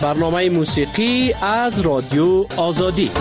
برنامه موسیقی از رادیو آزادی.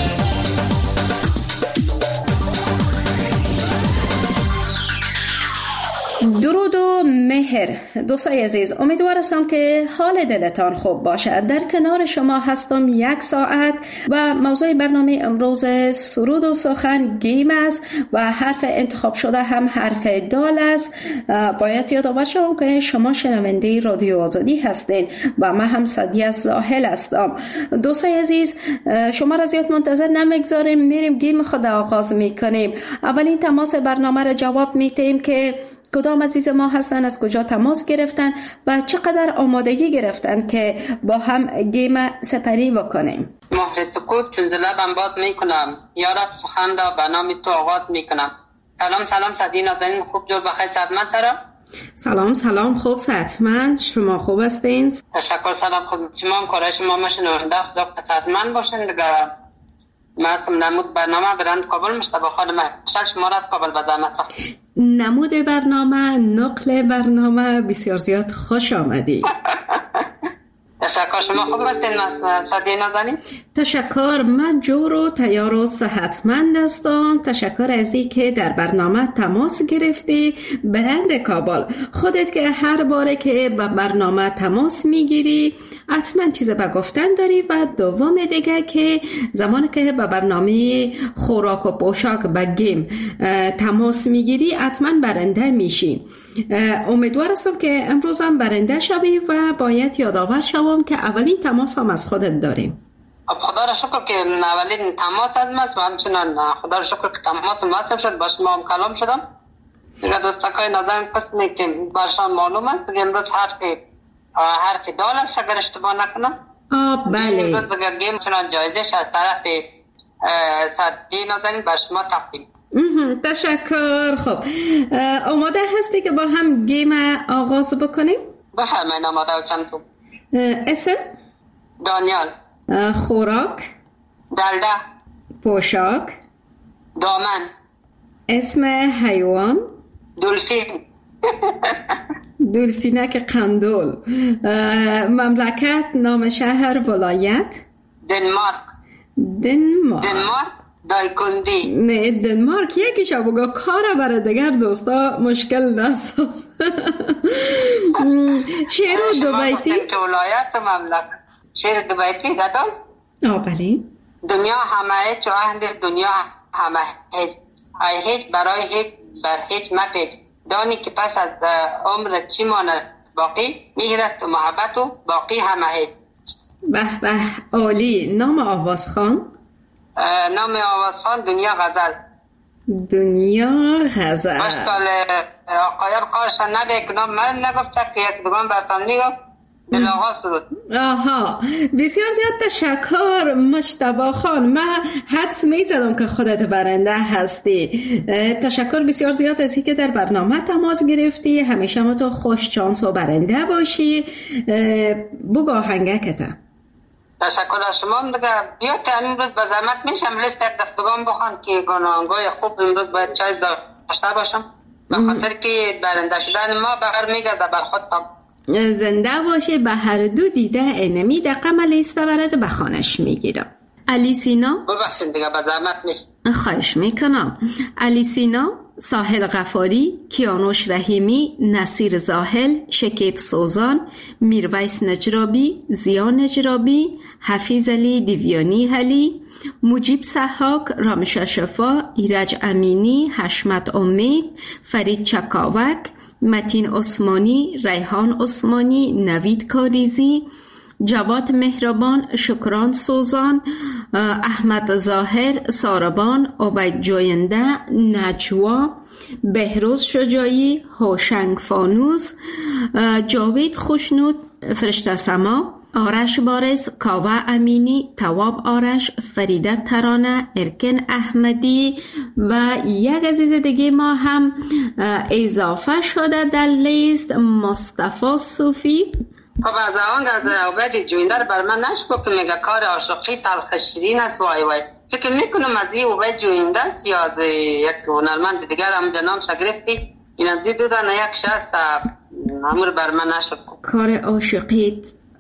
درود و مهر دوستای عزیز، امیدوارم که حال دلتان خوب باشد. در کنار شما هستم 1 ساعت و موضوع برنامه امروز سرود و سخن گیم است و حرف انتخاب شده هم حرف دال است. باید یادآور شوم که شما شنونده رادیو آزادی هستین و من هم سعدیه زاهل هستم. دوستای عزیز، شما را زیاد منتظر نمیگذاریم، میریم گیم خود آغاز میکنیم. اولین تماس برنامه را جواب میدیم که کدام عزیز ما هستن، از کجا تماس گرفتن و چقدر آمادگی گرفتن که با هم گیم سپری بکنیم. محرط کود چون لبم باز میکنم، یارت سخن را به نام تو آغاز میکنم. سلام سعدی نازنین، خوب جور بخیر صحتمند سرا؟ سلام خوب صحتمند. شما خوب هستین؟ تشکر. سلام خود شما هم کارای شما مشنونده خدا صحتمند باشین دیگه. من هستم نمود برنامه برند کابل مشتبه خانم شل شما را از کابل به زحمت. نمود برنامه، نقل برنامه، بسیار زیاد خوش آمدی. تشکر. شما خوب هستین سعدی نازنین؟ تشکر، من جور و تیار و صحتمند هستم. تشکر از این که در برنامه تماس گرفتی. برند کابل، خودت که هر باره که به برنامه تماس میگیری حتما چیز به گفتن داری و دوم دیگه که زمانی که به برنامه خوراک و پوشاک به گیم تماس میگیری حتما برنده میشی. امیدوار هستم که امروز هم برنده شوی و باید یادآور شوم که اولین تماس هم از خودت داریم. خدا را شکر که اولین تماس از ماست و همچنان خدا را شکر که تماس ماستم شد، باش ما هم کلام شدم دیگه. دوستاکای نازنین قسمی که برشان معلوم است دیگه امروز حرف دال است اگر اشتباه نکنم. بله. امروز دیگه گیم چنان جایزش از طرف سعدی نازنین بر شما تقدیم. تشکر. خب آماده هستی که با هم گیم آغاز بکنیم؟ بفرمایید. آماده و چند تو. اسم؟ دانیال. خوراک؟ دلده. پوشاک؟ دامن. اسم حیوان؟ دلفین. دلفینک قندول. مملکت، نام شهر، ولایت؟ دنمارک. دایکندی. نه دنمارک یکیشو بگو، کار برای دیگر دوستا مشکل نساز. شعر دو بیتی. ولایت و مملکت. شعر دو بیتی دادم؟ بله. دنیا همه چو اهل دنیا همه هیچ، هیچ برای هیچ بر هیچ مپیچ. دانی که پس از عمر چی ماند باقی، مهر است و محبت و باقی همه هیچ. به به، عالی. نام آوازخوان؟ نام آوازخوان دنیا غزل. دنیا غزل. مشکل آقایان خواهشان نده که نام من نگفته که یک دوگان برتان میگفت دل آغاز سرود. بسیار زیاد تشکر مجتبی خان. من حدس میزدم که خودت برنده هستی. تشکر بسیار زیاد از اینکه در برنامه تماس گرفتی. همیشه ما تو خوش شانس و برنده باشی. بگو آهنگکتا. تشکر از شما دیگه. بیاد که امروز به زحمت میشم لیست یک دفتگان بخوان که گناهانگاه خوب امروز باید چایز داشته باشم به خاطر که برنده شدن ما برمیگرده بر خودم. زنده باشه. به هر دو دیده انمی دقم لیست ورد به خانش میگیرم. علی سینا. ببخشید دیگه به زحمت میشم. خواهش میکنم. علی سینا، ساحل غفاری، کیانوش رحیمی، نصیر زاهل، شکیب سوزان، میرویس نجرابی، زیا نجرابی، حفیظ علی دیویانی علی، مجیب سحاک، رامش شفا، ایرج امینی، حشمت امید، فرید چکاوک، متین عثمانی، ریحان عثمانی، نوید کاریزی، جواد مهربان، شکران سوزان، احمد ظاهر، ساربان، عبید جوینده، نجوا، بهروز شجاعی، هوشنگ فانوس، جاوید خوشنود، فرشته سما، آرش بارز، کاوه امینی، تواب آرش، فریده ترانه، ارکن احمدی و یک عزیز دیگه ما هم اضافه شده در لیست، مصطفی صوفی. خب از آنگ از عبید جوینده رو بر من نشکو که میگه کار عاشقی تلخ شیرین است. وای فکر میکنم از این عبید جوینده است یا از یک هنرمند دیگر هم جنام شگرفتی. این از این دو دانه یک شست امور بر من نشکو. کار عاشقی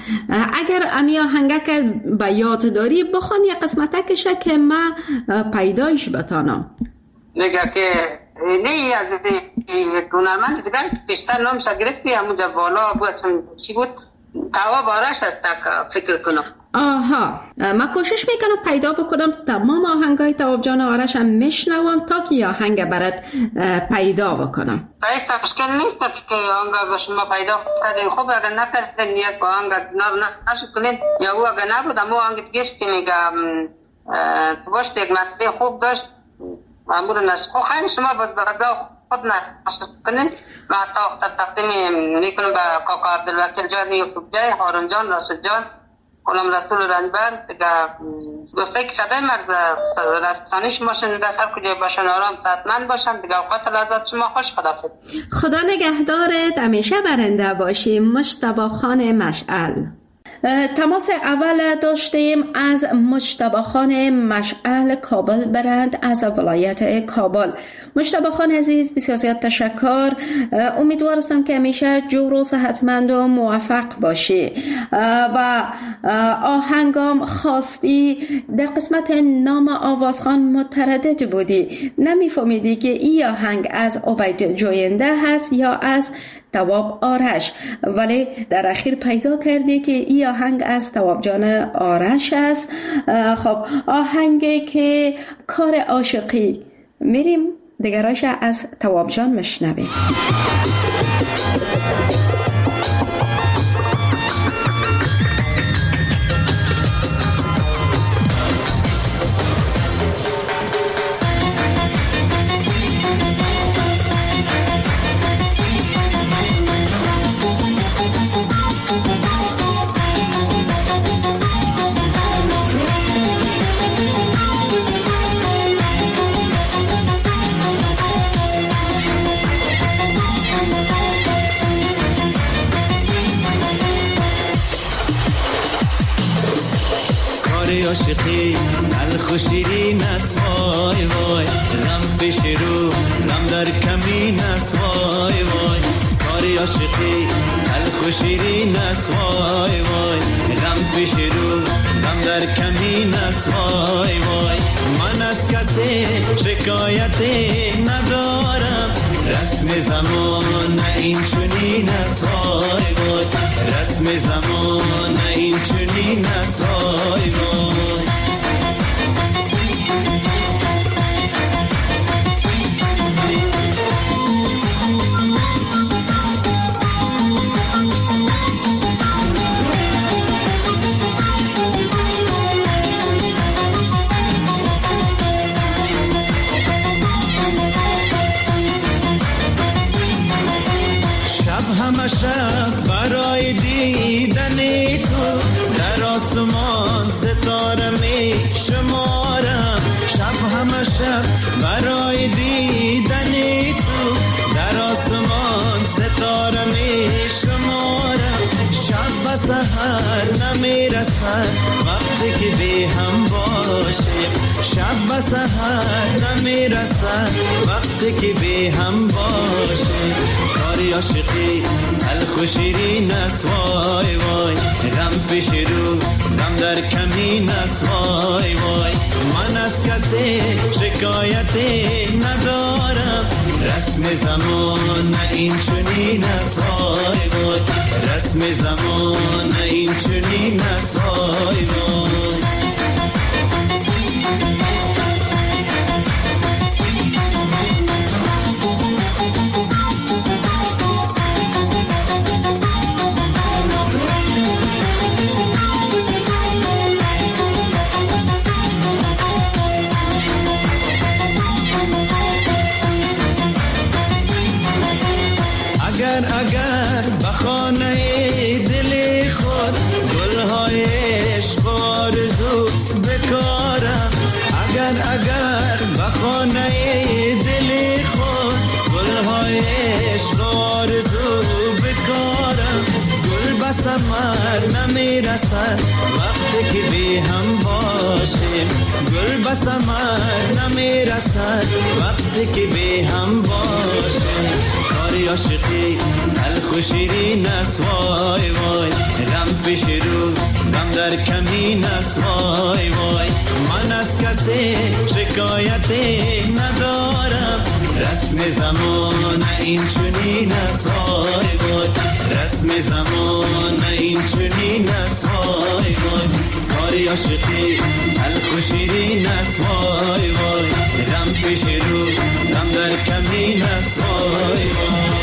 اگر امی آهنگک به یاد داری بخوان یه قسمتکشه که من پیدایش بتانم. نگه که نه از هنرمند دیگر بیشتر نامش گرفتی همونجا بالا بود چی بود؟ تواب آرش است فکر کنم. آها، من کوشش میکنم پیدا بکنم تمام آهنگای تواب جان آرش هم میشنوم تا که آهنگ برات پیدا بکنم. بایسته مشکل نیست که آهنگ به شما پیدا کردیم. خب اگر نکردین یک آهنگ از نار نشد کنین یا او اگر نبود اما آهنگ دیگهش که میگم تو باشت یک مطلع خوب داشت معمول نشد. خب خیلی شما برده خود نشد کنین و حتی تقدیم میکنم به کاکا عبدالوکیل جان یوسف جای هارون جان راشد جان غلام رسول رنجبر دیگه دوستایی که صدای مرز رسانی شما شنیده سر کجای باشن آرام صحتمند باشن دیگه اوقات لذت شما خوش. خداحافظ. خدا نگهدارت، همیشه برنده باشی. مجتبی خان مشعل. تماس اول داشتیم از مجتبی خان مشعل کابل برند از ولایت کابل. مجتبی خان عزیز بسیار زیاد تشکر. امیدوارم که همیشه جور و صحتمند و موفق باشی و آهنگام خواستی در قسمت نام آوازخوان متردد بودی، نمیفهمیدی که این آهنگ از عبید جوینده هست یا از تواب آرش، ولی در اخیر پیدا کردی که این آهنگ از تواب جان آرش است. خب آهنگی که کار عاشقی، میریم دیگراش از تواب جان مشنویم. عاشقی تلخ و شیرین است وای وای، غم پیش رو غم در کمین است وای وای. کار عاشقی تلخ و شیرین است وای وای، غم پیش رو غم در کمین است وای وای. من از کسی شکایتی ندارم، رسم زمان نه این چنین است وای وای، رسم زمان نه این چنین است وای وای. شب برای دیدن تو در آسمان ستاره می شمارم، شب همه شب برای دیدن تو در آسمان ستاره می شمارم. شب و سحر نمی رسد وقتی که بی هم باشیم، شب و سحر نمی رسد وقتی که بی هم باشیم. کاری عاشقی تلخ و شیرین است وای وای، غم پیش رو غم در کمین است وای وای. من از کسی شکایتی ندارم، رسم زمان نه این چنین است وای وای، رسم زمان نه این چنین است وای وای. اگر بخانه دل خود گلهای عشق و آرزو بکارم، اگر بخانه دل خود گلهای عشق و آرزو بکارم. گل به ثمر نمی رسد وقتی که بی هم باشیم، گل به ثمر نمی رسد وقتی که بی هم باشیم. کاری عاشقی تلخ و شیرین است وای وای غم پیش رو غم در کمین است وای وای من از کسی شکایتی ندارم رسم زمان این چنین است وای وای رسم زمان این چنین است وای وای کاری عاشقی تلخ و شیرین است وای وای غم پیش رو غم در کمین است وای وای.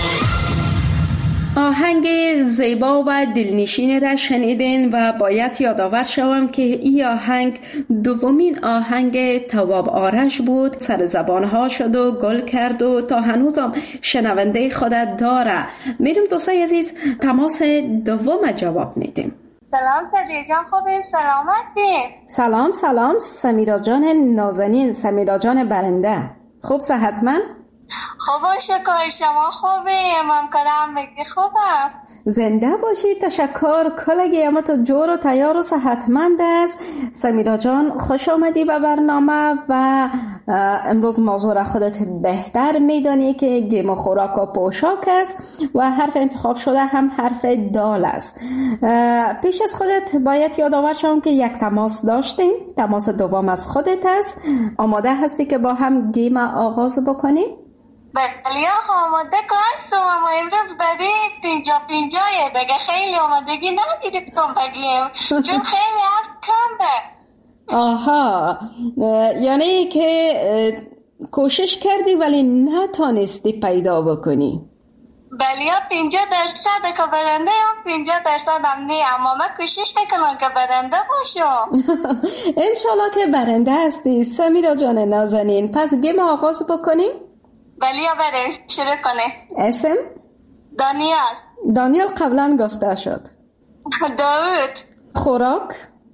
آهنگ زیبا و دلنشین را شنیدین و باید یادآور شوم که این آهنگ دومین آهنگ تواب آرش بود. سر زبانها شد و گل کرد و تا هنوزم شنونده خودت داره. میریم دوستای عزیز تماس دوم جواب میدیم. سلام سمیرا جان، خوبی؟ سلامتی؟ سلام سمیرا جان نازنین، سمیرا جان برنده. خوب صحتمند؟ خوب شکر، شما خوبی؟ امام کرم بگی خوبم. زنده باشی، تشکر. کلگی اما تو جور و تیار و صحتمند است. سمیرا جان خوش آمدی به برنامه و امروز موضوع را خودت بهتر میدانی که گیم و خوراک و پوشاک است و حرف انتخاب شده هم حرف دال است. پیش از خودت باید یادآور شوم که یک تماس داشتیم. تماس دوم از خودت است. آماده هستی که با هم گیم آغاز بکنیم؟ بله آماده که هستم، اما امروز برای 50-50 بگه خیلی آمادگی نگرفتم بگیم چون خیلی حرف کمه. آها، یعنی که کوشش کردی ولی نتانستی پیدا بکنی. بله 50% که برنده هم 50% هم نه، اما من کوشش میکنم که برنده باشم. انشالله که برنده هستی سمیرا جان نازنین. پس گیم آغاز بکنیم؟ بله بریم شروع کنیم. اسم؟ دانیال قبلا گفته شد. داود. خوراک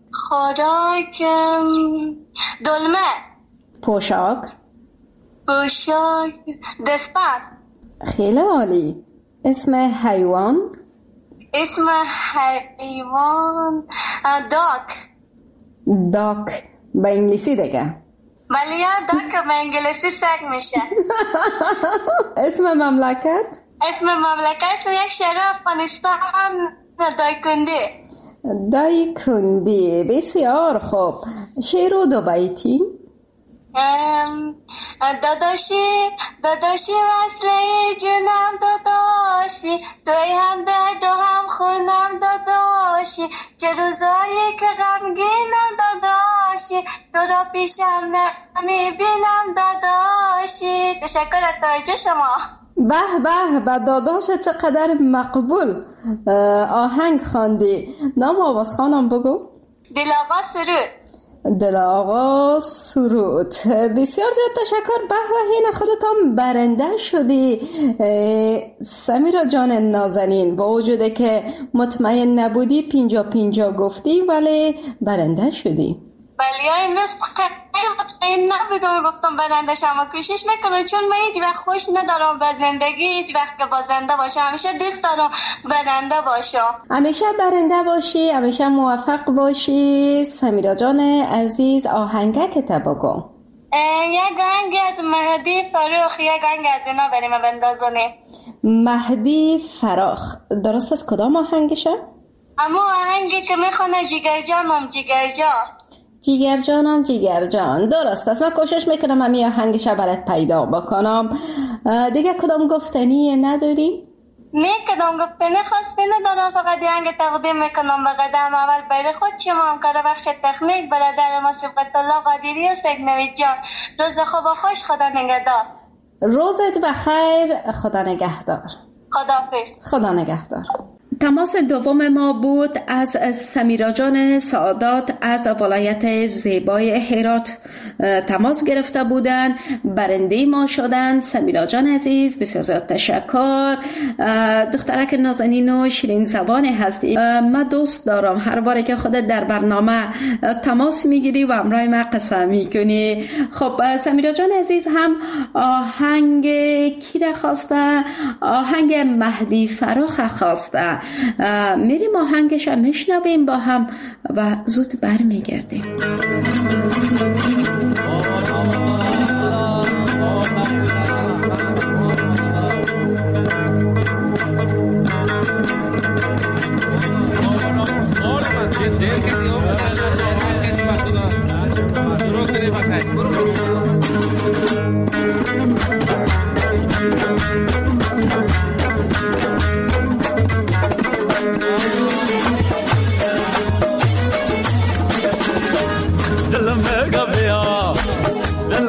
دلمه. پوشاک دستبند. خیلی عالی. اسم حیوان داک به انگلیسی دیگه. ولی داک به انگلیسی سگ میشه. اسم مملکت یک شهر افغانستان دایکندی. بسیار خوب. شعر و دو بیتی. داداشی وصله جونم داداشی، توی هم درد و هم خونم داداشی، چه روزایی که غمگینم داداشی، تو را پیشم نمیبینم داداشی. تشکر از توجه شما. به داداش چقدر مقبول آهنگ خواندی. نام آواز خانم بگو. دل آقا سرود. بسیار زیاد تشکر. به این خودت هم برنده شدی سمیرا جان نازنین. با وجوده که مطمئن نبودی 50-50 گفتی ولی برنده شدی. بله این روز خیلی مطمئن نبودم گفتم برنده شما. کوشش میکنم چون من هیچ وقت خوش ندارم به زندگی، هیچ وقت که بازنده باشم. همیشه دوست دارم برنده باشم. همیشه برنده باشی، همیشه موفق باشی. سمیرا جان عزیز آهنگک بگو. یک آهنگ از مهدی فراخ، یک آهنگ از اینا بریم بندازونیم. مهدی فراخ درست از کدام آهنگشه؟ اما آهنگی که میخونه جیگر جان درست است. من کوشش میکنم همین آهنگش برات پیدا بکنم. دیگه کدام گفتنی نداری؟ نه کدام گفتنی خاصی ندارم، فقط آهنگ تقدیم میکنم به قدم اول برای خود شما همکار بخش تکنیک برادر ما صفت الله قادری و سید نوید جان. روز خوب و خوش. خدا نگهدار. روزت بخیر. خدا نگهدار. خدا نگهدار. تماس دوم ما بود از سمیرا جان سعادت از ولایت زیبای هرات. تماس گرفته بودن، برنده ما شدن. سمیرا جان عزیز بسیار زیاد تشکر. دخترک نازنین و شیرین زبان هستی. من دوست دارم هر باره که خودت در برنامه تماس میگیری و امرای من قصه میکنی. خب سمیرا جان عزیز هم آهنگ کی را خواسته؟ آهنگ مهدی فراخ خواسته. میریم آهنگش هم میشنویم با هم و زود برمیگردیم.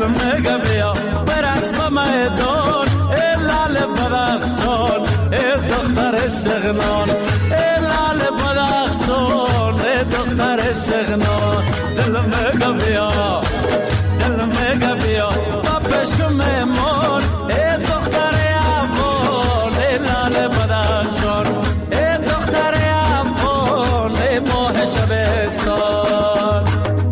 دل میگه بیا برقص با میدان ای لال بدخشان ای دختر شغنان ای لال بدخشان ای دختر شغنان دل میگه بیا دل میگه بیا با پشم میمون ای دختر افغان ای لال بدخشان ای دختر افغان ای ماه شبستان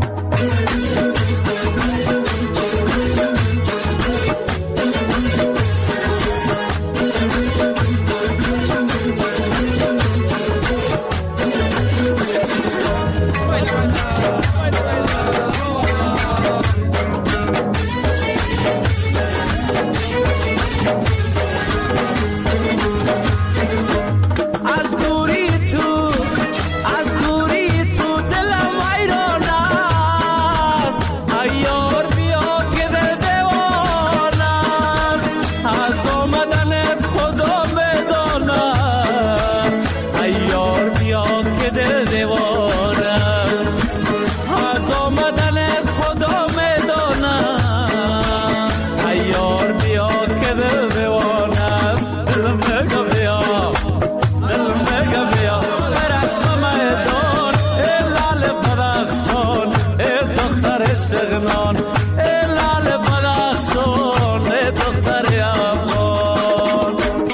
شغنان ای لال بدخشان ای دختر افغان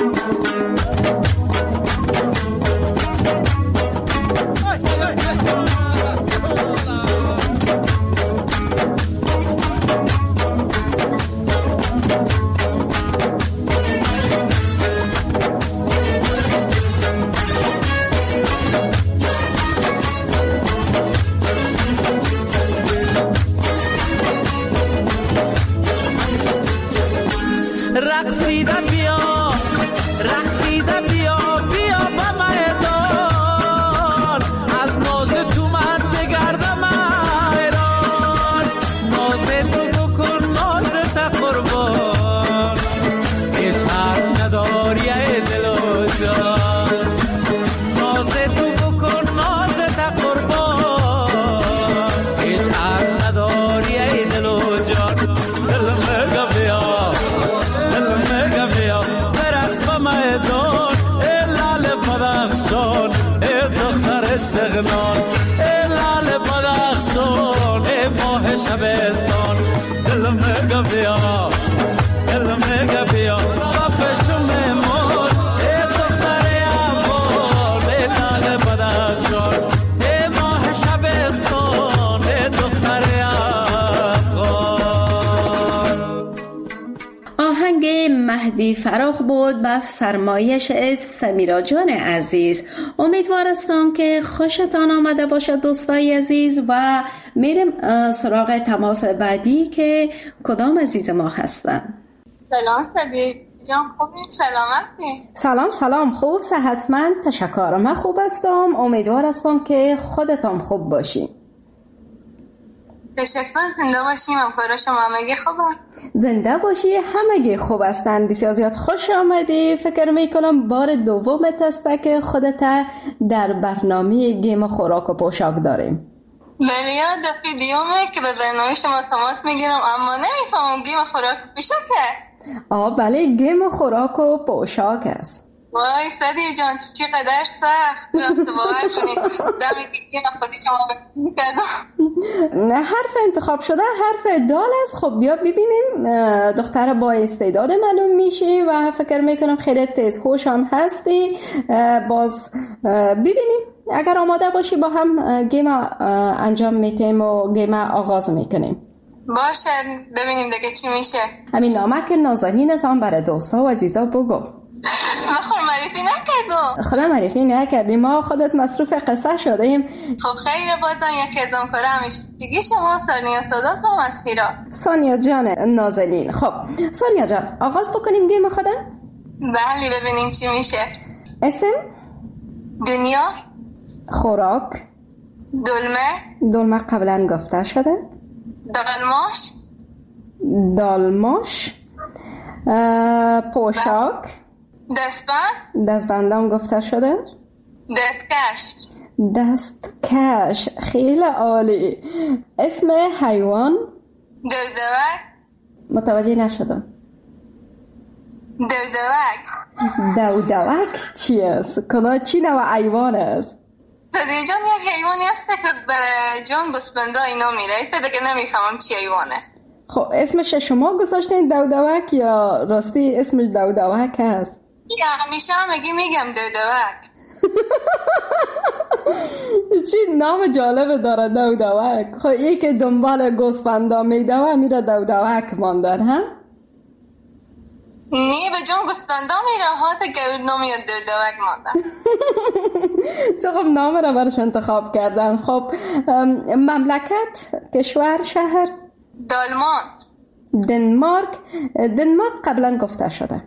رقصیده بیا رقصیده بیا بیا با میدان از ناز تو من بگردم ایران ناز تو بکن ناز تا قربان هیچ حرف نداری ای دل و جان ناز تو بکن ناز تا قربان هیچ حرف نداری ای دل و جان دل میگه بیا میدان ای لال بدخشان ای دختر شغنان ای لال بدخشان ای ماه شبستان دل میگه بیا دل میگه بیا با پشم میمون ای دختر افغان ای لال بدخشان ای ماه شبستان ای دختر افغان. آهنگ مهدی فراخ بود به فرمایش سمیرا جان عزیز. امیدوار هستم که خوشتان آمده باشد دوستای عزیز و میریم سراغ تماس بعدی که کدام عزیز ما هستن. سلام سدی جان، خوبی؟ سلامتی؟ سلام خوب صحتمند تشکر. من خوب هستم، امیدوار هستم که خودتان خوب باشین. تشکر، زنده باشیم. همکارا شما همگی خوبن؟ زنده باشی، همگی خوب هستن. بسیار زیاد خوش آمدی. فکر میکنم بار دومت است که خودت در برنامه گیم خوراک و پوشاک داریم. بله، یاد دفعه دیومه که به برنامه شما تماس میگیرم اما نمیفهمم گیم خوراک و پوشاکه. بله، گیم خوراک و پوشاک است. وای سدی جان، چقدر سخت. باور کنید دمی گیم خودی شما کردم. حرف انتخاب شده حرف دال است. خب بیا ببینیم. دختر با استعداد معلوم میشی و فکر میکنم خیلی تیز هوش هم هستی. باز ببینیم اگر آماده باشی با هم گیم انجام میتیم و گیم آغاز میکنیم. باشه، ببینیم دیگه چی میشه. همین نامک نازنینتان برای دوستا و عزیزا بگو. ما خود معرفی نکردم. خدا معرفی نکردیم، ما خودت مصروف قصه شدیم. خب خیلی بازم یکی از همکارا همیشگی شما سانیا صادق هم از هیرا. سانیا جان نازنین. خب سانیا جان آغاز بکنیم گیم خودم؟ بله، ببینیم چی میشه. اسم؟ دنیا. خوراک؟ دلمه قبلا گفته شده. دالماش. پوشاک؟ دستبندم گفته شده. دستکش. خیلی عالی. اسم حیوان؟ متوجه نشدم. دودوک چی است؟ کدام چی نوع حیوان است؟ صدیق جان یک حیوانی است که به جان گوسفندا اینا میره. تا دیگه نمیفهمم چی حیوانه. خب اسمش شما گذاشتین دودوک یا راستی اسمش دودوک است؟ یا همیشه هم میگم دودوک. چی نام جالب داره دودوک. خب ای که دنبال گوسفندا میدوه میره دودوک ماندن ها؟ نه به جان گوسفندا میره ها تا که نامی دودوک ماندن. چه خب نام را برش انتخاب کردن. خب مملکت، کشور، شهر؟ دنمارک قبلا گفته شده.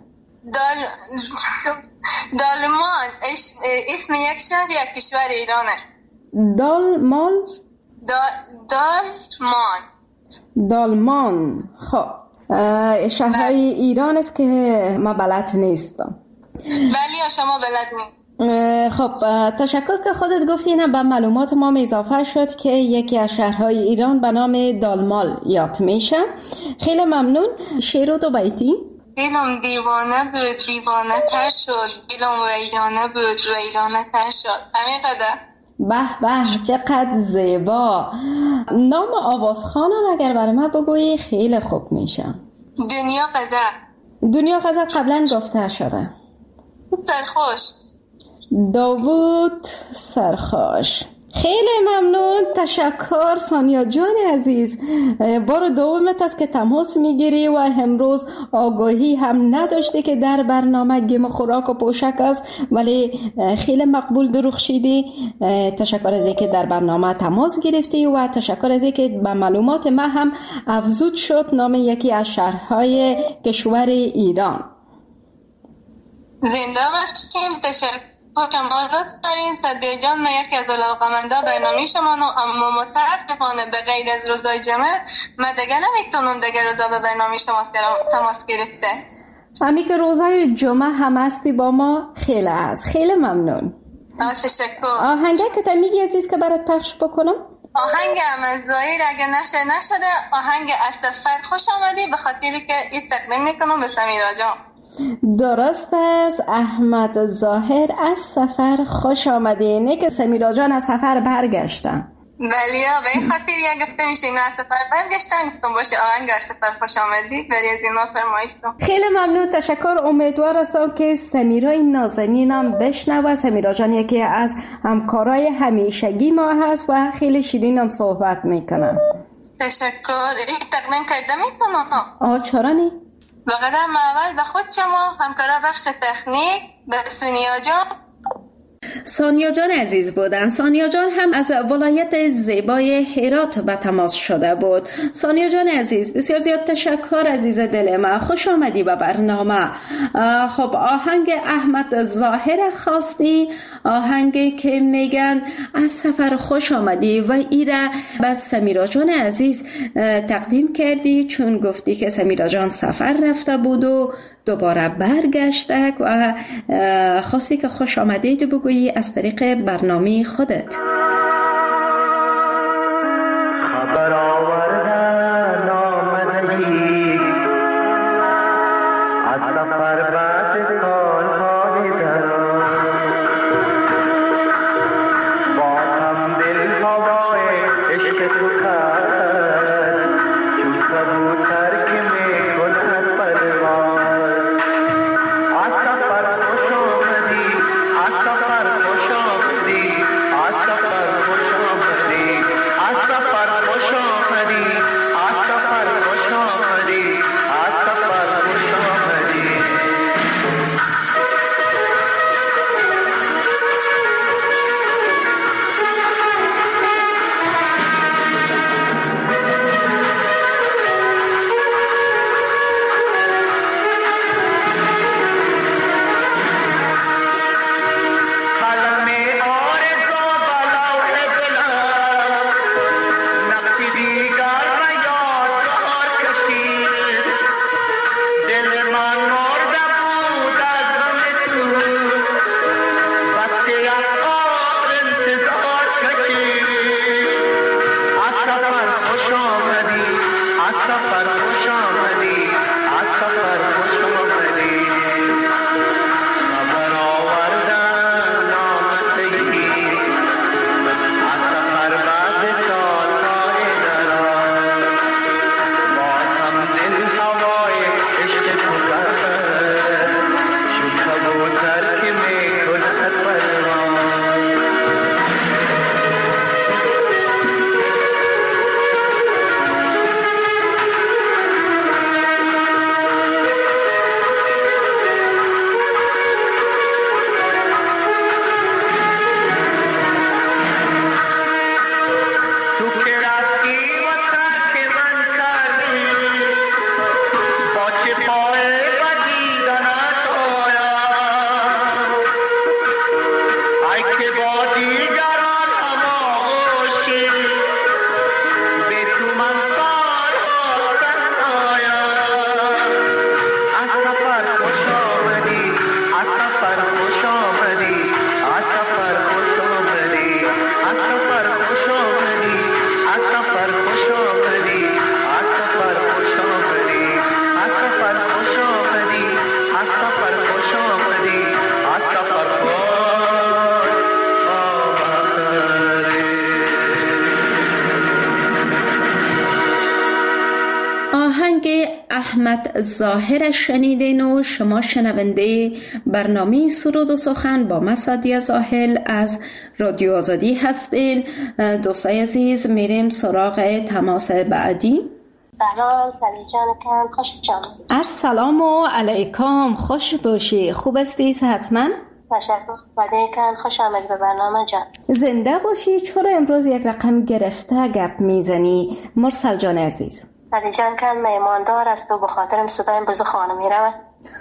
دالمان اسم یک شهر یک کشور ایرانه. دالمان. خب شهرهای ایران است که ما بلد نیستم. ولی شما بلد نیست. خب تشکر که خودت گفتی. اینه به معلومات ما اضافه شد که یکی از شهرهای ایران به نام دالمال یاد میشه. خیلی ممنون. شعر و دو بیتی. دلم دیوانه بود دیوانه تر شد، دلم ویرانه بود ویرانه تر شد. همین قدر. به چقدر زیبا. نام آوازخانم اگر برای من بگویی خیلی خوب میشه. دنیا غزل قبلا گفته شده. سرخوش. داوود سرخوش. خیلی ممنون. تشکر سانیا جان عزیز. بار دومت است که تماس میگیری و امروز آگاهی هم نداشتی که در برنامه گیم خوراک و پوشک است، ولی خیلی مقبول درخشیدی. تشکر از اینکه در برنامه تماس گرفتی و تشکر از اینکه به معلومات ما هم افزود شد نام یکی از شهرهای کشور ایران. زنده باشیم. تشکر شما لطف دارین. صدیق جان، من یکی از علاقه‌مندا برنامه شما اما متاسفانه به غیر از روزای جمعه من دیگه نمیتونم دیگه روزا به برنامه شما تماس گرفته. همین که روزای جمعه هم هستی با ما خیلی است. خیلی ممنون. تشکر. آهنگه که تا میگی عزیز که برات پخش بکنم؟ آهنگ من ظاهر اگه نشده آهنگ از سفر خوش آمدی، به خاطری که این تقدیم میکنم به سمیرا جان. درست است. احمد ظاهر از سفر خوش آمدی. نه که سمیرا جان از سفر برگشتن. بله به این خاطر یا گفته میشه اینا از سفر برگشتن، گفتم باشه آهنگ از سفر خوش آمدی بری از اینا فرمایش کن. خیلی ممنون. تشکر. امیدوار هستم که سمیرای نازنینم بشنوه. سمیرا جان یکی از همکارای همیشگی ما هست و خیلی شیرینم صحبت میکنن. تشکر. این تقدیم کرده میتونم؟ چرا نی؟ به قدم اول به خود شما همکارا بخش تکنیک، به سونیا جان. سانیا جان عزیز بودن. سانیا جان هم از ولایت زیبای هرات به تماس شده بود. سانیا جان عزیز بسیار زیاد تشکر عزیز دل من. خوش آمدی به برنامه. خب آهنگ احمد ظاهر خواستی، آهنگی که میگن از سفر خوش آمدی و ایره به سمیرا جان عزیز تقدیم کردی، چون گفتی که سمیرا جان سفر رفته بود و دوباره برگشتک و خواستی که خوش آمدید بگویی از طریق برنامه خودت. خبر آوردن آمدی از سفر بعد سالهای دران، با هم دل هوای عشق تو کرد، چون کبوتر که میکند پرواز. از سفر خوش آمدی، از سفر خوش آمدی، از سفر احمد ظاهر شنیدین و شما شنونده برنامه سرود و سخن با من سعدیه زاهل از رادیو آزادی هستین. دوستای عزیز میریم سراغ تماس بعدی. سلام سعدیه جان کم، خوش جان. السلام علیکم، خوش باشی، خوب استی حتما؟ تشکر ولیکن، خوش آمد به برنامه جان. زنده باشی. چرا امروز یک رقم گرفته گپ میزنی مرسل جان عزیز؟ سعدیه جان کم میماندار است و به خاطرم صدایم بزو خانه میروه.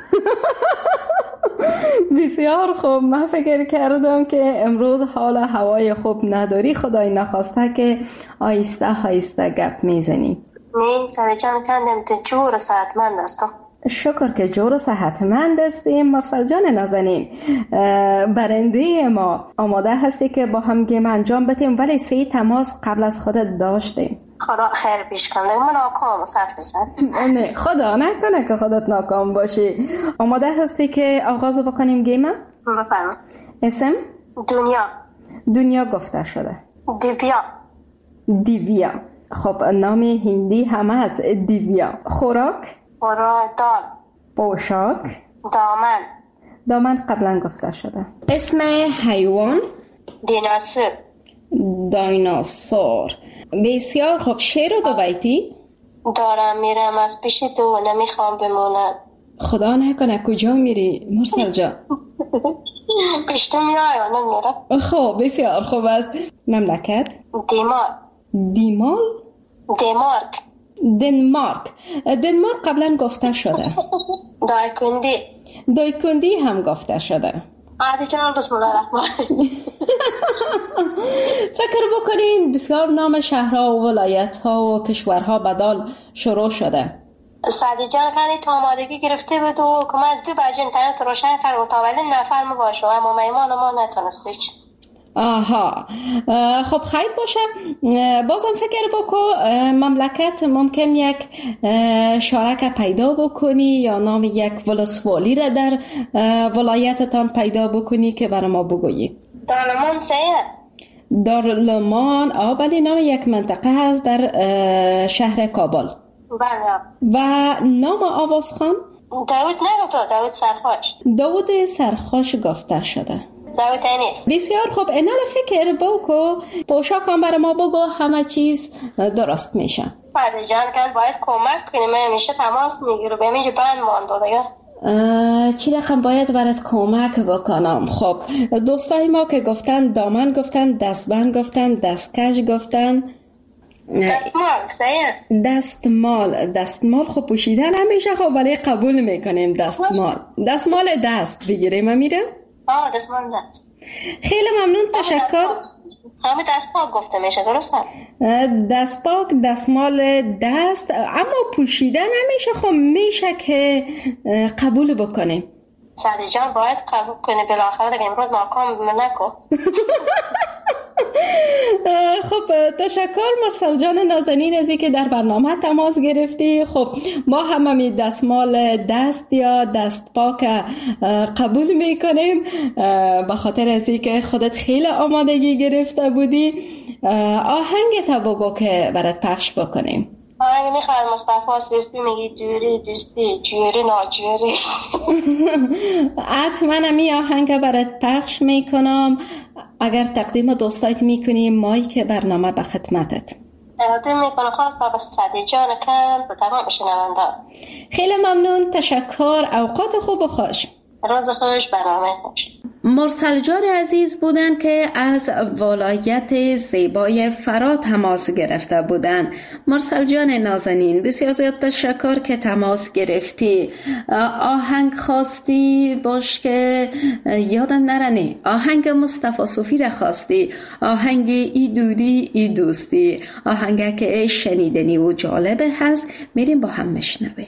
بسیار خوب. من فکر کردم که امروز حال هوای خوب نداری، خدای نخواسته که آیسته آیسته گپ میزنی. نه سعدیه جان کم تو جور و صحتمند هستم. شکر که جور و صحتمند هستیم. مرسل جان نازنین، برنده ما آماده هستی که با هم گیم انجام بدیم، ولی 3 تماس قبل از خودت داشتیم. خدا خیر پیش کنه. من ناکام 100%. نه خدا نکنه که خودت ناکام باشی. آماده هستی که آغاز بکنیم گیم؟ بفرمایید. اسم؟ دنیا. دنیا گفته شده. دیویا. دیویا. خب نام هندی هم از دیویا. خوراک؟ دال. پوشاک؟ دامن. دامن قبلا گفته شده. اسم حیوان؟ دیناسور. دایناسور. بسیار خب. شعر و 2 بیتی؟ دارم میرم از پیش تو و نمیخوام بمونم. خدا نکنه کجا میری مرسل جان؟ پیشتو میای و نمیرم. خب بسیار خوب است. مملکت؟ دیمال؟ دنمارک. دنمارک قبلا گفته شده. دایکندی هم گفته شده. عادی جان بسم الله الرحمن. فکر بکنین بسیار نام شهرها و ولایت‌ها و کشورها بدال شروع شده. سعدی جان کنی تو آمادگی گرفته بود و که من از 2 بجه اینترنت روشن کرد و تا ولی نفرم باشه اما میمان ما نتونست هیچ. آها خب خیر باشه. بازم فکر بکن مملکت ممکن یک شارک پیدا بکنی یا نام یک ولسوالی را در ولایتتان پیدا بکنی که برای ما بگویی. دارلمان سیه؟ دارلمان بله نام یک منطقه هست در شهر کابل. بله. و نام آوازخوان؟ داود نگفت. داود سرخوش گفته شده. داود انیس. بسیار خوب. اینال فکر بکو پوشاک هم برای ما بگو همه چیز درست میشه. سعدیه جان کن باید کمک کنیم. من همیشه تماس میگیرم به اینجا بند مانده دیگه. چی رقم باید برات کمک بکنم؟ خب دوستای ما که گفتن دامن گفتن، دستبند گفتن، دستکش گفتن، دستمال خب پوشیدن نمیشه خب ولی قبول میکنیم. دستمال دست بگیریم میره؟ دستمال دست. خیلی ممنون، تشکر. همه دستپاک گفته میشه درسته؟ دستپاک دستمال دست، اما پوشیدن نمیشه. خب میشه که قبول بکنیم. سعدیه جان باید قبول کنی بالاخره دیگه امروز ناکام نکن. خب تشکر مرسل جان نازنین از اینکه در برنامه تماس گرفتی. خب ما همه دستمال دست یا دست پاک قبول میکنیم به خاطر از اینکه خودت خیلی آمادگی گرفته بودی. آهنگ تا بگو که برات پخش بکنیم. آهنگ میخواد مصطفی صرفی میگی جوری دوستی جوری ناجوری. حتما همی آهنگ برات پخش میکنم. اگر تقدیم دوستایت میکنیم مایی که برنامه به خدمتت. تقدیم میکنم خاص با سعدیه جان کن به تمام شنونده. خیلی ممنون، تشکر. اوقات خوب و خوش. روز خوش، برنامه خوش. مرسل جان عزیز بودن که از ولایت زیبای فرا تماس گرفته بودن. مرسل جان نازنین بسیار زیاد تشکر که تماس گرفتی. آهنگ خواستی باش که یادم نرنه، آهنگ مصطفی صوفی را خواستی، آهنگ ای دودی ای دوستی، آهنگ که شنیدنی و جالبه هست. میریم با هم مشنویم.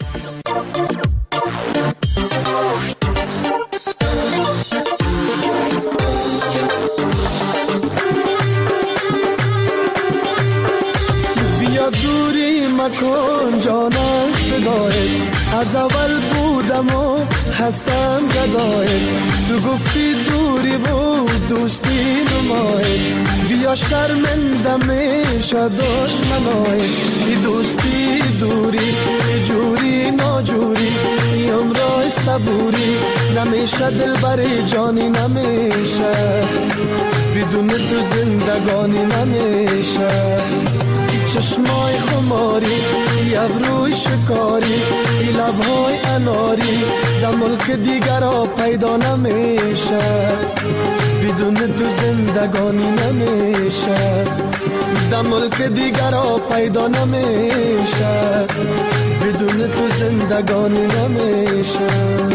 دوری مکن جانم فدای از اول بودم و هستم گدای، تو گفتی دوری بود دوستی نمای، بیا شرمنده میشه دشمنای، ای دوستی دوری ای جوری ناجوری، ای عمرای صبوری نمیشه دل بری جانی نمیشه، بدون تو زندگانی نمیشه، چشمای خماری ای ابروی شکاری ای لبهای اناری در ملک دیگر ها پیدا نمیشه، بدون تو زندگانی نمیشه، در ملک دیگر ها پیدا نمیشه، بدون تو زندگانی نمیشه.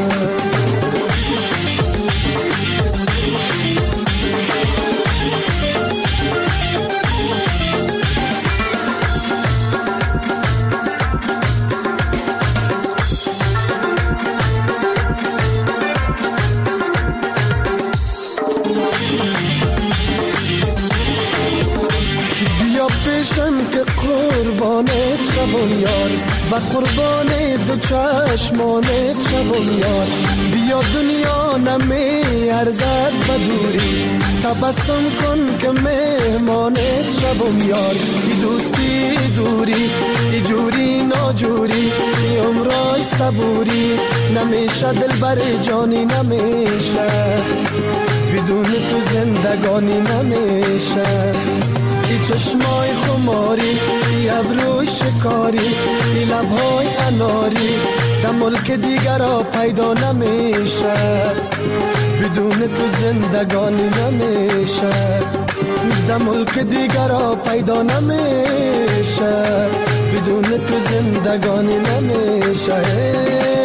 پیشم که قربانت شوم یار، و قربان دو چشمانت شوم یار، بیا دنیا نمی ارزد بدوری، تبسم کن که مهمانت شوم یار، ای دوستی دوری ای جوری ناجوری، ای عمرای صبوری نمیشه دل بر جانی نمیشه، بدون تو زندگانی نمیشه، ای چشمای خماری ای ابروی شکاری ای لبهای اناری در ملک دیگر ها پیدا نمیشه، بدون تو زندگانی نمیشه، در ملک دیگر ها پیدا نمیشه، بدون تو زندگانی نمیشه.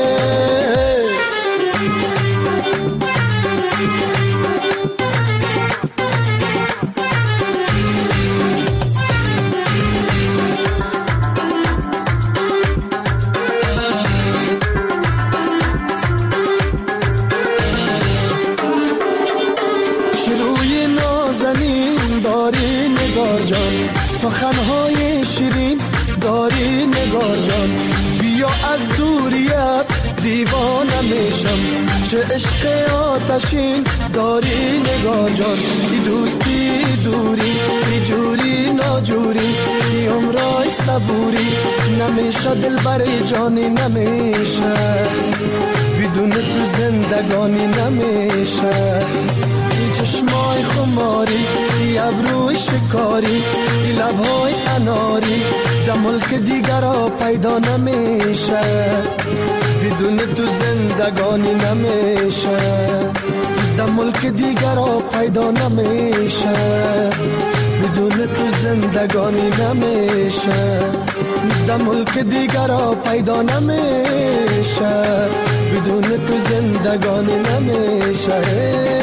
سخنهای شیرین داری نگار جان، بیا از دوریت دیوانه میشم، چه عشق آتشین داری نگار جان، ای دوستی دوری ای جوری ناجوری، ای عمرای صبوری نمیشه دل بر جانی نمیشه، بدون تو زندگانی نمیشه، ای چشمای خماری ای ابروی شکاری ای لبهای اناری در ملک دیگر ها پیدا نمیشه، بدون تو زندگانی نمیشه، در ملک دیگر ها پیدا نمیشه، بدون تو زندگانی نمیشه، در ملک دیگر ها پیدا نمیشه، بدون تو زندگانی نمیشه.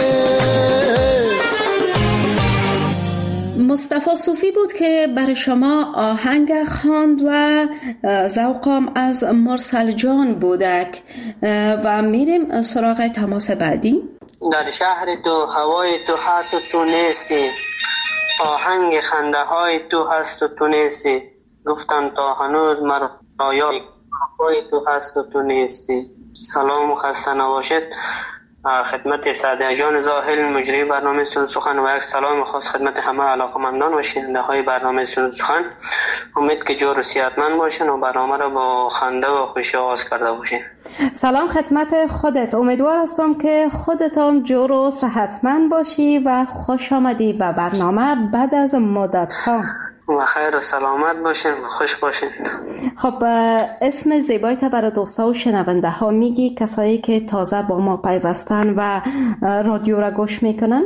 مصطفی صوفی بود که برای شما آهنگ خواند و ذوقم از مرسل جان بودک و میریم سراغ تماس بعدی. در شهر تو هوای تو هست و تو نیستی، آهنگ خنده های تو هست و تو نیستی، گفتن تا هنوز مرایای تو هست و تو نیستی. سلام و خسته نباشید خدمت سعدیه جان زاهل مجری برنامه سرود سخن و یک سلام خاص خدمت همه علاقه‌مندان و شنونده های برنامه سرود سخن. امید که جور و صحتمند باشین و برنامه را با خنده و خوشی آغاز کرده باشین. سلام خدمت خودت، امیدوار هستم که خودتان جور و صحتمند باشی و خوش آمدی به برنامه بعد از مدت ها. و خیر و سلامت باشین، خوش باشین. خب اسم زیبایت برای دوستا و شنونده ها میگی، کسایی که تازه با ما پیوستن و رادیو را گوش میکنن؟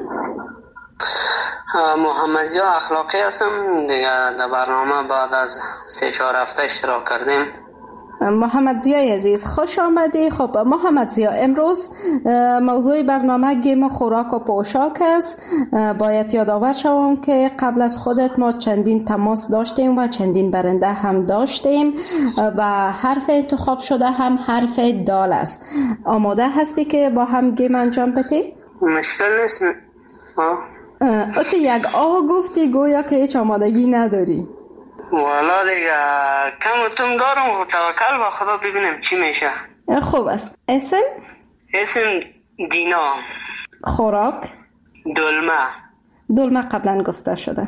محمد ضیا اخلاقی هستم دیگه، در برنامه بعد از 3-4 هفته اشتراک کردیم. محمد ضیا عزیز خوش آمدی. خب محمد ضیا، امروز موضوع برنامه گیم خوراک و پوشاک است. باید یادآور شوم که قبل از خودت ما چندین تماس داشتیم و چندین برنده هم داشتیم و حرف انتخاب شده هم حرف دال است. آماده هستی که با هم گیم انجام بدی؟ مشکل نیست. ات یک آه گفتی گویا که هیچ آمادگی نداری. والا دیگه کم دارم و توکل به خدا ببینیم چی میشه. خوب است. اسم دینا. خوراک دلمه قبلا گفته شده.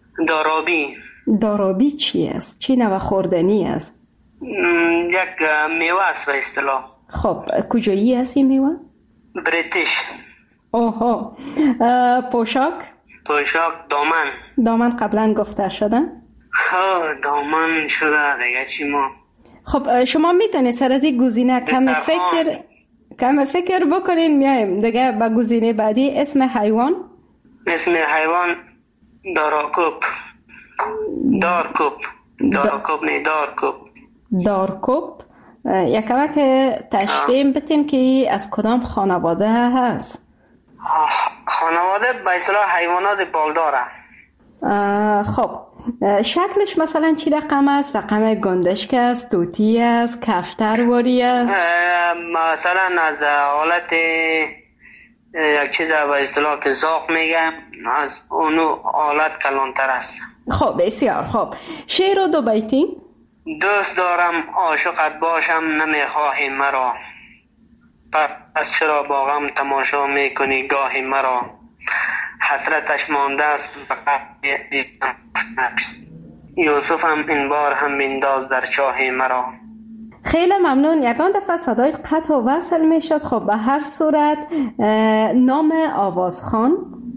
دارابی چی است؟ چی نوع خوردنی است؟ یک میوه است به اصطلاح. خب کجایی است این میوه؟ بریتیش. اوه. پوشاک دامن قبلا گفته شده؟ دامن شده دیگه چی ما. خب شما میتونید سر از این گزینه کم فکر بکنین میایم دیگه به گزینه بعدی. اسم حیوان دارکوب. یک کمک تشخیص بتین که از کدام خانواده هست؟ خانواده به اصطلاح حیوانات بالداره. خب شکلش مثلا چی رقم است؟ رقم گندشک است، توتی است، کفترواری است؟ مثلا از حالت یک چیز به اصطلاح که زاق میگم از اونو حالت کلانتر است. خب بسیار خوب. شعر و دو بیتی. دوست دارم عاشقت باشم نمیخواهی مرا، پس چرا با غم تماشا میکنی گاهی مرا، حسرتش مانده است یوسفم این بار هم بنداز در چاه مرا. خیلی ممنون. یکان دفعه صدای قطع و وصل میشد. خب به هر صورت نام آوازخوان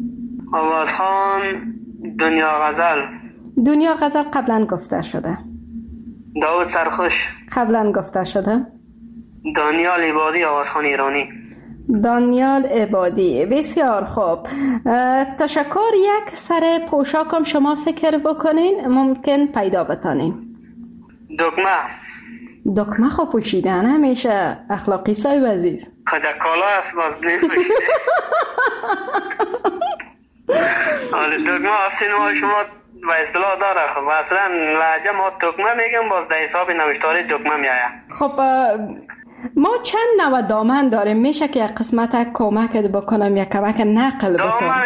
دنیا غزل قبلا گفته شده. داود سرخوش قبلا گفته شده. دانیال عبادی آوازخوان ایرانی. دانیال عبادی. بسیار خوب. تشکر. یک سر پوشاکم شما فکر بکنین ممکن پیدا بتانین. دکمه خب پوشیدن همیشه اخلاقی صاحب عزیز. کالا است باز نمیشه. حالا دکمه آستین ما شما به اصطلاح داره. خب اصلا لهجه ما دکمه میگم باز در حساب نوشتاری دکمه میآید. خب ما چند نوع دامن داریم. میشه که یک قسمت کمکت بکنم یک کمک نقل بکنم؟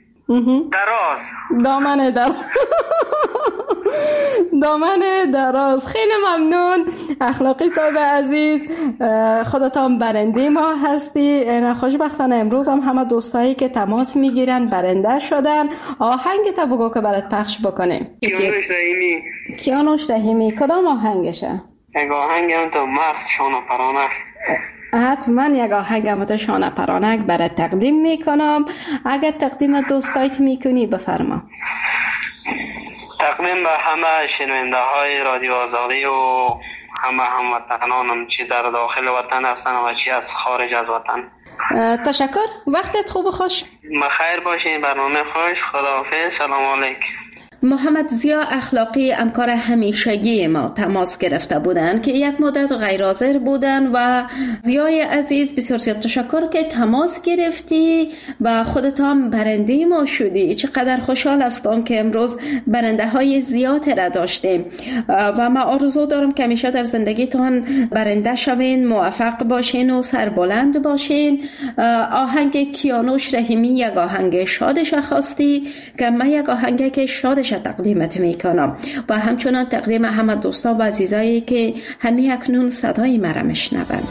دامن دراز. خیلی ممنون اخلاقی صاحب عزیز. خودتان برنده ما هستی. خوشبختانه امروز هم همه دوستایی که تماس میگیرن برنده شدن. آهنگ تا بگو که برات پخش بکنیم. کیانوش رحیمی. کدام آهنگشه؟ یک آهنگ هم تو مست شانه پرانک. حتما یک آهنگ هم تو شانه پرانک برات تقدیم میکنم. اگر تقدیم دوستایت میکنی بفرما. تقدیم به همه شنونده های رادیو آزادی و همه هموطنانم چی در داخل وطن هستن و چی از خارج از وطن. تشکر. وقتت خوب و خوش. بخیر باشین. برنامه خوش. خداحافظ. سلام علیکم. محمد ضیا اخلاقی همکار همیشگی ما تماس گرفته بودند که یک مدت غیر حاضر بودند و ضیای عزیز بسیار تشکر که تماس گرفتی و خودت هم برنده ما شدی. چقدر خوشحال هستم که امروز برنده های زیاد را داشتیم و ما آرزو دارم که همیشه در زندگیتان برنده شوین، موفق باشین و سربلند باشین. آهنگ کیانوش رحیمی یک آهنگ شادش خواستی که من یک آهنگ که شادش تقدیمت میکنم و همچنان تقدیم همه دوستان و عزیزایی که همین اکنون صدای مرا میشنوند.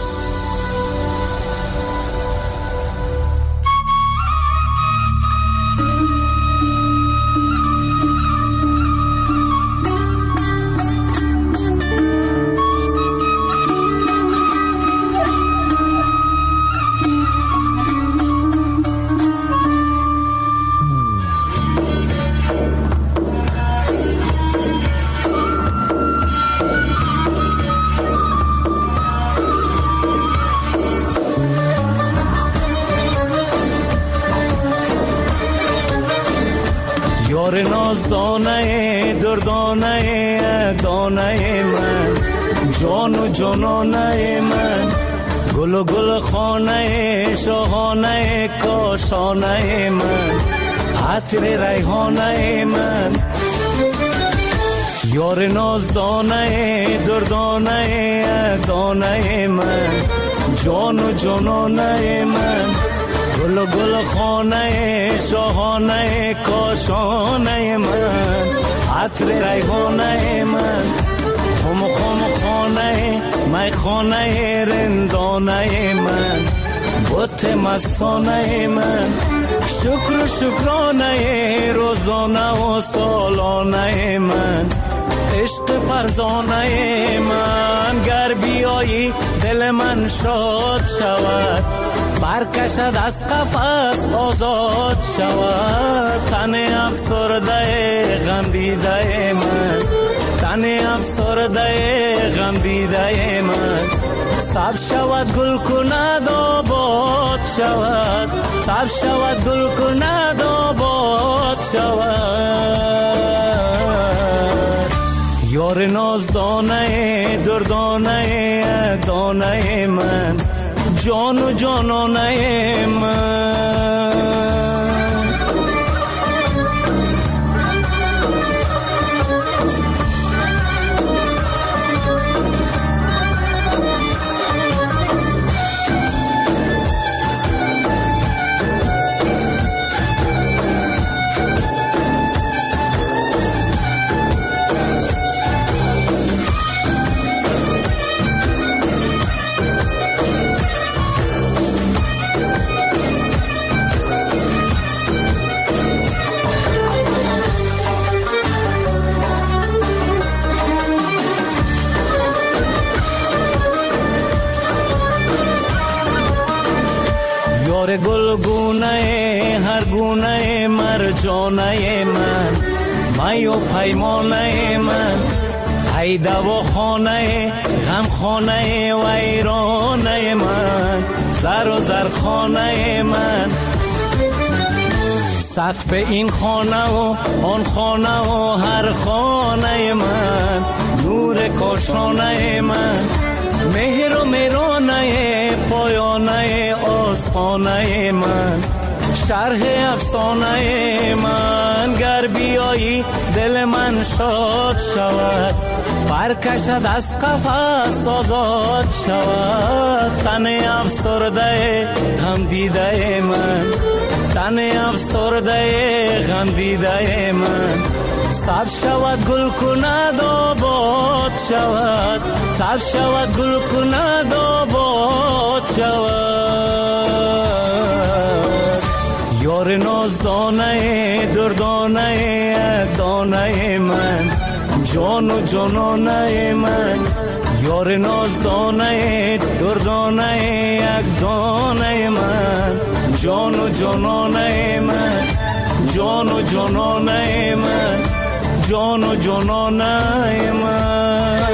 دانه دردانه دانه من، جان و جانانه من، گل و گل خانه شاهانه کاشانه من، عطر ریحانه من، یار نازدانه دردانه دانه من، جان و جانانه من، گل و گل خانه شاهانه کاشانه من، عطر ریحانه من، خم خم خانه می خانه رندانه من، بت مستانه من، شکر و شکرانه روزانه و سالانه من، عشق فرزانه من. گر بیایی دل من شاد شود، برکشد از قفس آزاد شود. تن افسرده غم دیده من، تن افسرده غم دیده من، سبز شود گل کند آباد شود، سبز شود گل کند آباد شود. یار نازدانه دردانه دانه من، جان و جانانه من. گلگونه هر گونه مرجانه من، می و پیمانه من، ای دواخانه غم خانه و ایرانه من، زر و زرخانه من، سقف این خانه و آن خانه و هر خانه من، نور کاشانه من، مهر و مهرانه پایانه آستانه من، شرح افسانه من. گر بیایی دل من شاد شود، برکشد از قفس آزاد شود. تن افسرده غم دیده من، تن افسرده غم دیده من، سبز شود گل کند آباد شود، سبز شود گل کند آباد شود. یار نازدانه دردانه دانه من، جان و جانانه من، یار نازدانه دردانه یک دانه من، جان و جانانه من، جان و جانانه من، جان و جانانه من.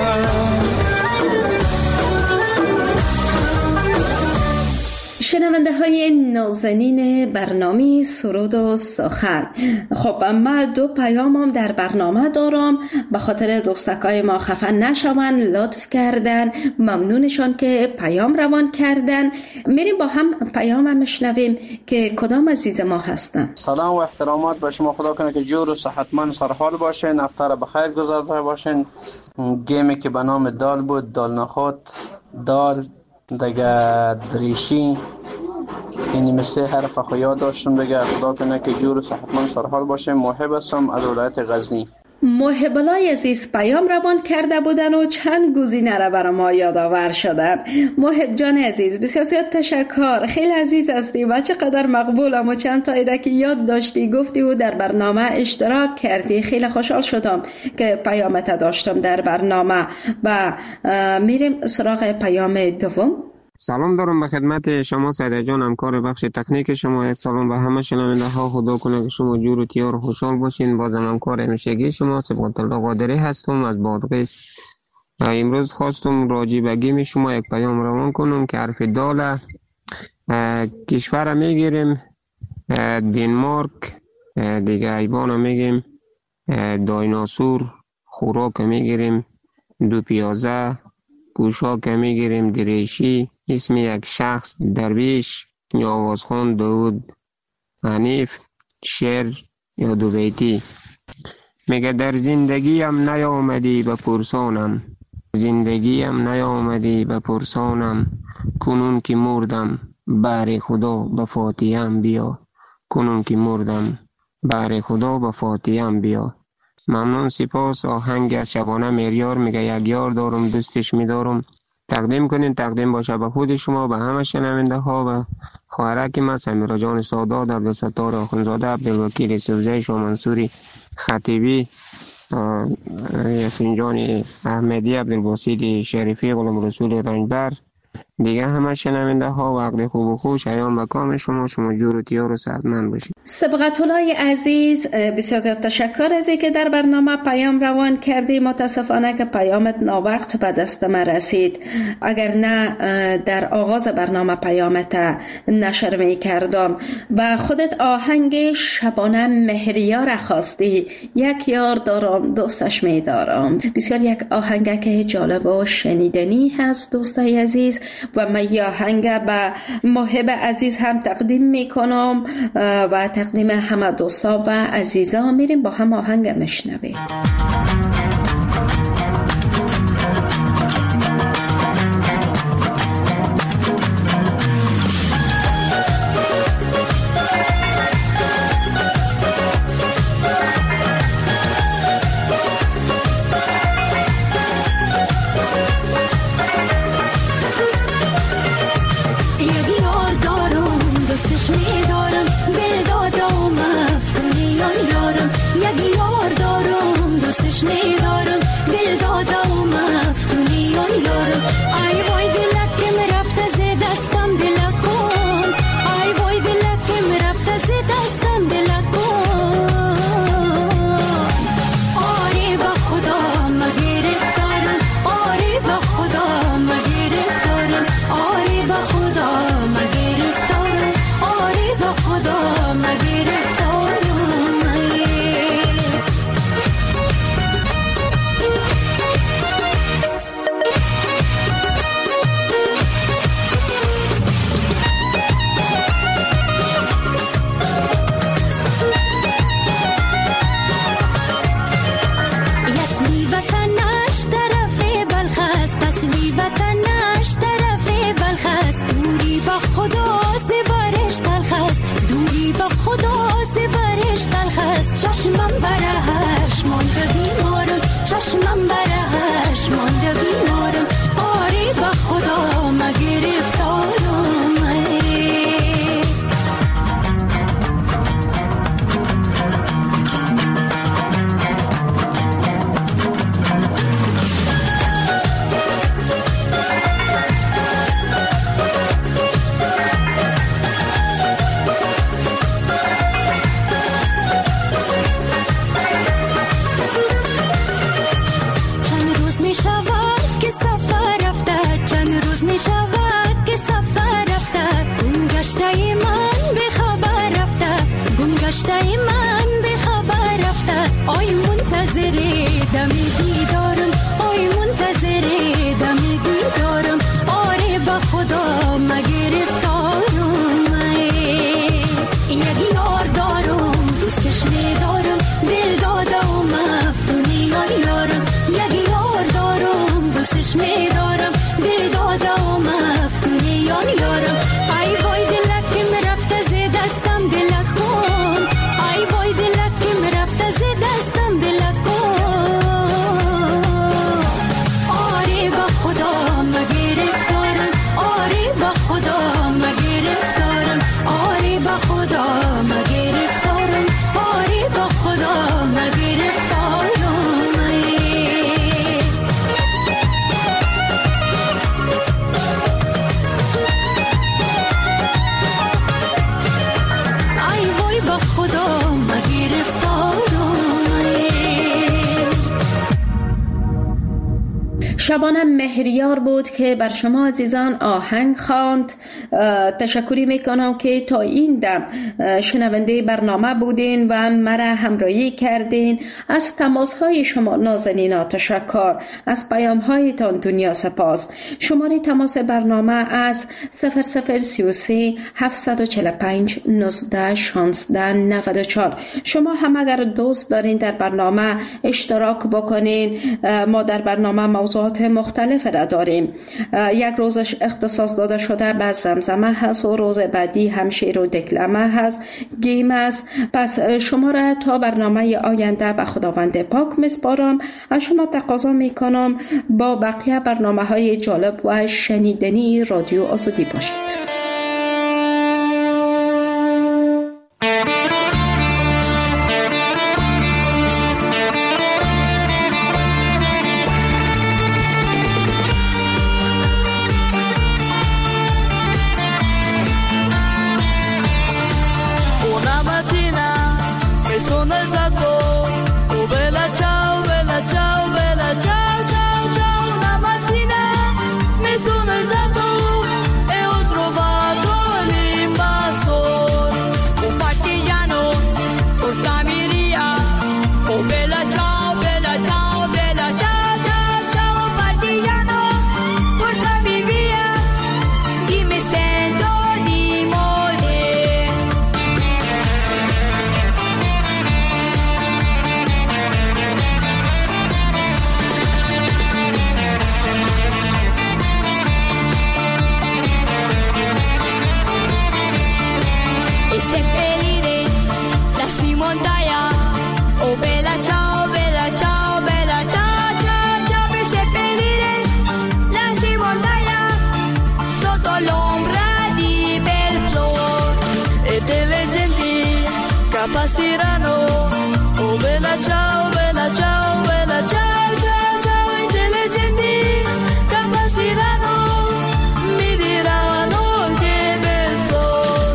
شنونده های نازنین برنامه سرود و سخن، خب من دو پیامم در برنامه دارم. به خاطر دوستکای ما خفن نشون، لطف کردن، ممنونشان که پیام روان کردن. میریم با هم پیام میشنویم که کدام عزیز ما هستن. سلام و احترامات به شما، خدا کنه که جور و صحتمند سرحال باشین، افطار بخیر گذارده باشین. گیمی که به نام دال بود، دال نخود، دال دیگه دریشی، اینی مثل حرف خویاد داشتم دیگه. خدا کنه که جور و صحتمند سرحال باشیم. محب هستم از ولایت غزنی. محب الله عزیز پیام روان کرده بودن و چند گزینه را برای ما یادآور شدن. محب جان عزیز بسیار زیاد تشکر، خیلی عزیز هستی و چقدر مقبولم و چند تا ایده که یاد داشتی گفتی و در برنامه اشتراک کردی. خیلی خوشحال شدم که پیامت داشتم در برنامه. و میریم سراغ پیام دوم. سلام دارم به خدمت شما سیده جان، همکار بخش تکنیک شما. یک سلام به همه شنونده ها. خدا کنه که شما جور و تیار و خوشحال باشین. بازم همکار همیشگی شما صبغت الله قادری هستم از بادغیس. امروز خواستم راجع به گیم شما یک پیام روان کنم که حرف دال کشور میگیریم دنمارک، دیگه حیوان میگیم دایناسور، خوراک میگیریم دو پیازه، پوشاک میگیریم دریشی، اسم یک شخص درویش یا آوازخوان داود حنیف، شعر یا دو بیتی. میگه در زندگیم نیامدی بپرسانم، زندگیم نیامدی بپرسانم، کنون که مردم بر خدا به فاتحه‌ام بیا، کنون که مردم بر خدا به فاتحه‌ام بیا. ممنون، سپاس. آهنگ از شبانه مهریار میگه یک یار دارم دوستش میدارم تقدیم کنین. تقدیم باشه به خود شما، به همه شنونده ها و خواهرک ما سمیرا جان سادات، عبدالستار آخونزاده، عبدالوکیل سوزه، شاه منصوری خطیبی، یاسین جان احمدی، عبدالباسط شریفی، غلام رسول رنجبر، دیگه همه شنونده ها وقت خوب و خوش ایام مکام شما جور و تیار و صحتمند باشید. سبقت الله عزیز، بسیار زیاد تشکر از اینکه در برنامه پیام روان کردی. متاسفانه که پیامت ناوقت به دست ما رسید، اگر نه در آغاز برنامه پیامت نشر می کردم. و خودت آهنگ شبانه مهریار خواستی، یک یار دارم دوستش می دارم. بسیار یک آهنگ که جالب و شنیدنی هست دوستای عزیز و من این آهنگ به محب عزیز هم تقدیم می کنم و تقدیم همه دوستا و عزیزا. میریم با هم آهنگ مشنویم. شبانه مهریار بود که بر شما عزیزان آهنگ خواند. تشکری میکنم که تا این دم شنونده برنامه بودین و مرا همراهی کردین. از تماس های شما نازنینا تشکر، از پیام هایتان دنیا سپاس. شماره تماس برنامه از 0033 745 19 16 94. شما هم اگر دوست دارین در برنامه اشتراک بکنین، ما در برنامه موضوعات مختلف را داریم. یک روزش اختصاص داده شده به زمزمه هست و روز بعدی هم شعر و دکلمه هست، گیم است. پس شما را تا برنامه آینده به خداوند پاک میسپارم. از شما تقاضا میکنم با بقیه برنامه‌های جالب و شنیدنی رادیو آزادی باشید. Sirano, oh bella ciao, bella ciao, bella ciao, ciao, ciao, intelligenti, capacirano, mi diranno che bel sol.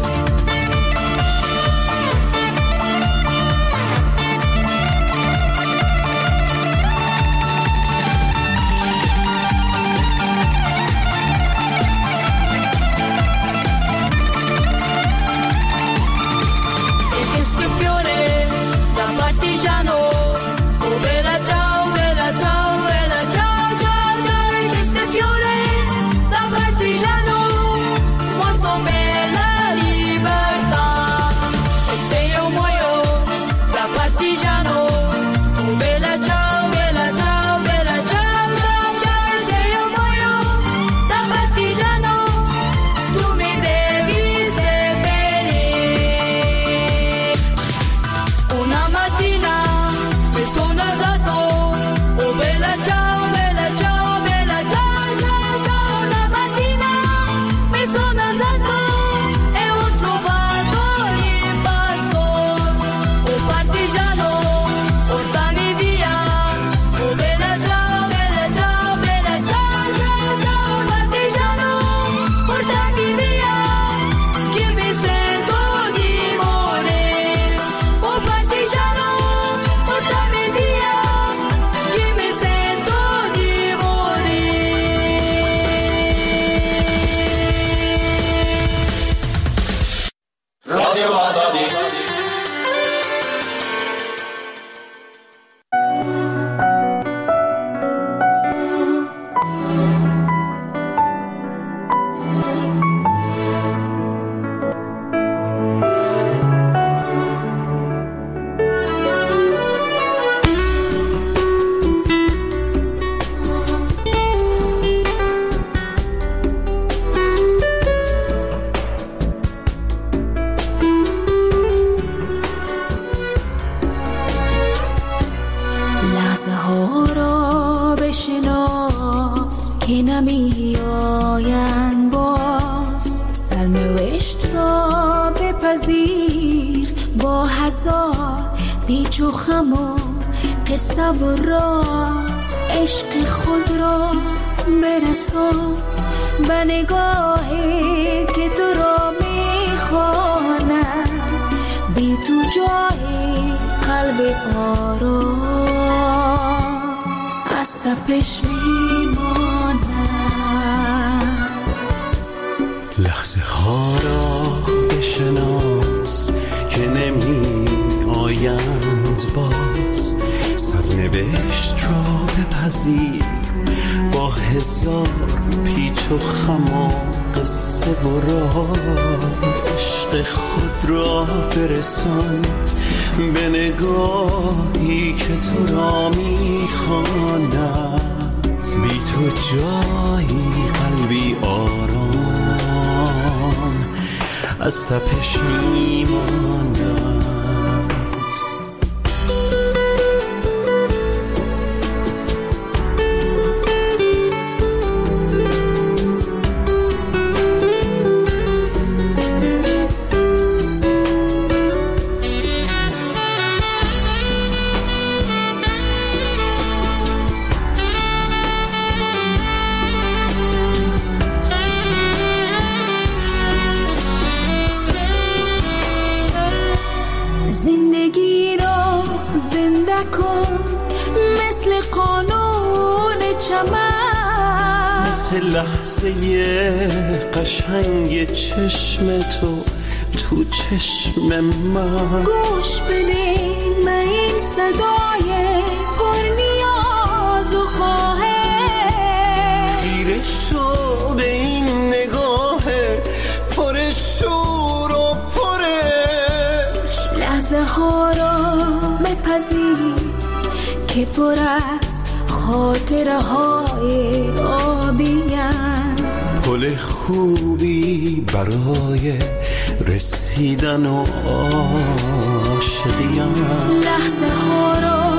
پیچ و خم و قصه و راز عشق خود را برسان به نگاهی که تو را میخواند، بی تو جای قلب آرام از تپش میماند. لحظه ها را بشناس که نمی آیند باز، سرنوشت را بپذیر با هزار پیچ و خم و قصه و راز. عشق خود را برسان به نگاهی که تو را میخواند، بی تو جایی قلبی آرام از تپش میماند. لحظه قشنگ چشم تو تو چشم من، گوش بده من این صدای پر نیاز و خواهش، خیره شو به این نگاه پر شور و پرش. لحظه ها را بپذیر که پر از خاطره های آبیان، پل خوبی برای رسیدن و عاشقیان. لحظه ها را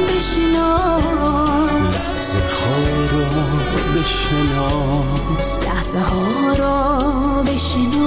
بشناس، لحظه ها را بشناس، لحظه ها را بشناس.